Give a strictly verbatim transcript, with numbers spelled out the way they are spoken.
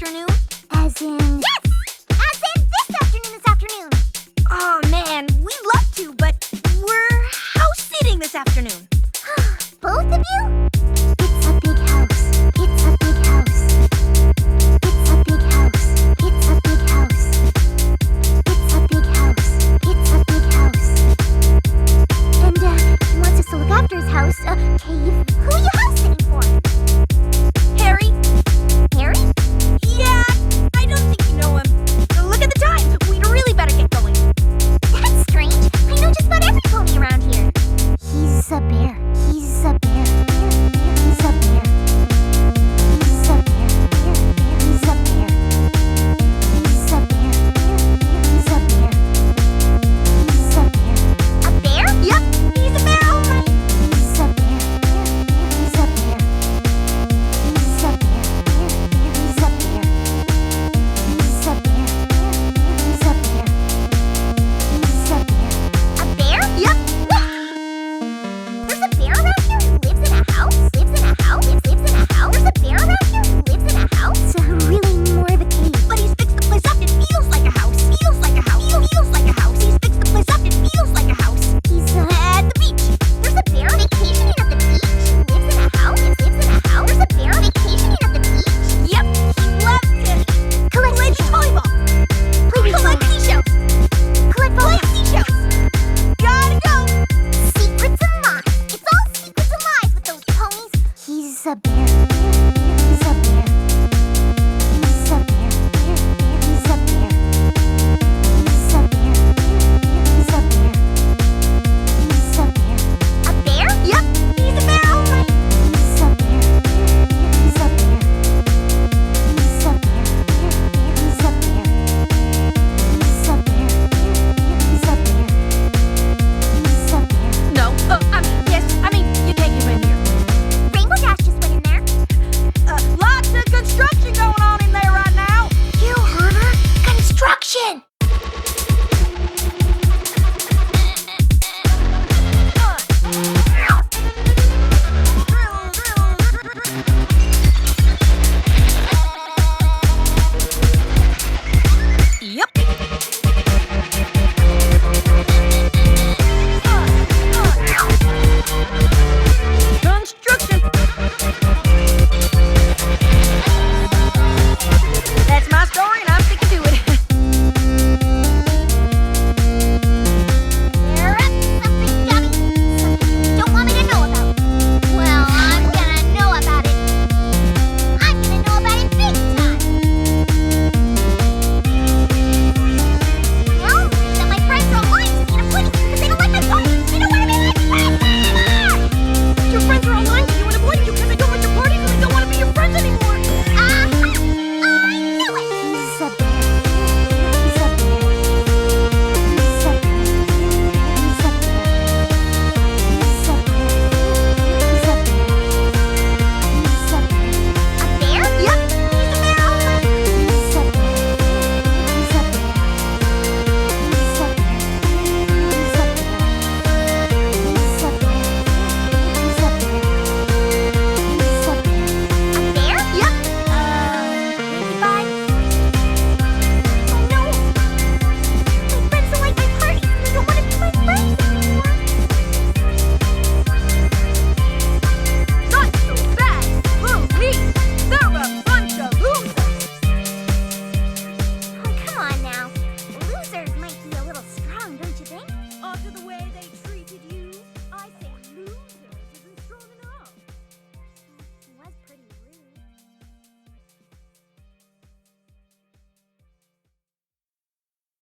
afternoon? As in... Yes! As in this afternoon this afternoon. Oh, man, we'd love to, but we're house-sitting this afternoon. Both of you? It's a big house. It's a big house. It's a big house. It's a big house. It's a big house. It's a big house. And, uh, he wants us to look after his house. Uh, Cave. Who are you house-sitting for? Harry? Harry? Yeah, I don't think you know him. Look at the time. We'd really better get going. That's strange. I know just about every pony around here. He's a bear. He's a bear. He's a bear. He's a bear. He's a bear. He's a bear. He's a bear. He's a bear. A bear? Yep, he's a bear, all right. He's a bear. He's a bear. He's a bear. He's a bear. He's a bear. He's a bear. He's a bear. A bear? Yep. There's a bear around here who lives in a house? Lives in a house? Lives, lives in a house? There's a bear around here who lives in a house? So really more of a cave. But he's fixed the place up. It feels like a house. Feels like a house. Feels, feels like a house. He's fixed the place up. It feels like a house. He's uh, At the beach. there's a bear vacationing at the beach who lives in a house? Lives, lives in a house? There's a bear vacationing at the beach? Yep, he loves to Collect play beach seashells. volleyball. Play beach Collect volleyball. seashells. Collect Play volleyball. seashells. Gotta go. Secrets of mine. It's all secrets of lies with those ponies. He's a bear.